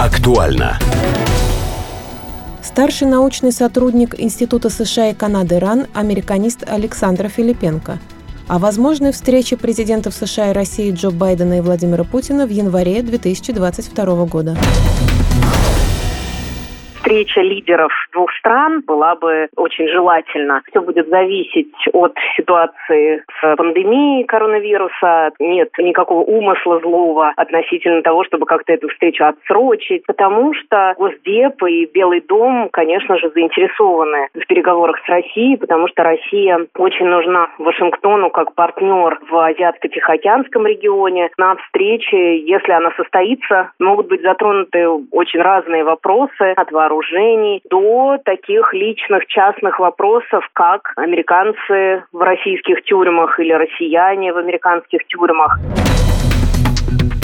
Актуально. Старший научный сотрудник Института США и Канады РАН, американист Александра Филипенко. О возможной встрече президентов США и России Джо Байдена и Владимира Путина в январе 2022 года. Встреча лидеров двух стран была бы очень желательна. Все будет зависеть от ситуации с пандемией коронавируса. Нет никакого умысла злого относительно того, чтобы как-то эту встречу отсрочить, потому что Госдеп и Белый дом, конечно же, заинтересованы в переговорах с Россией, потому что Россия очень нужна Вашингтону как партнер в Азиатско-Тихоокеанском регионе. На встрече, если она состоится, могут быть затронуты очень разные вопросы от вооружений до таких личных, частных вопросов, как американцы в российских тюрьмах или россияне в американских тюрьмах.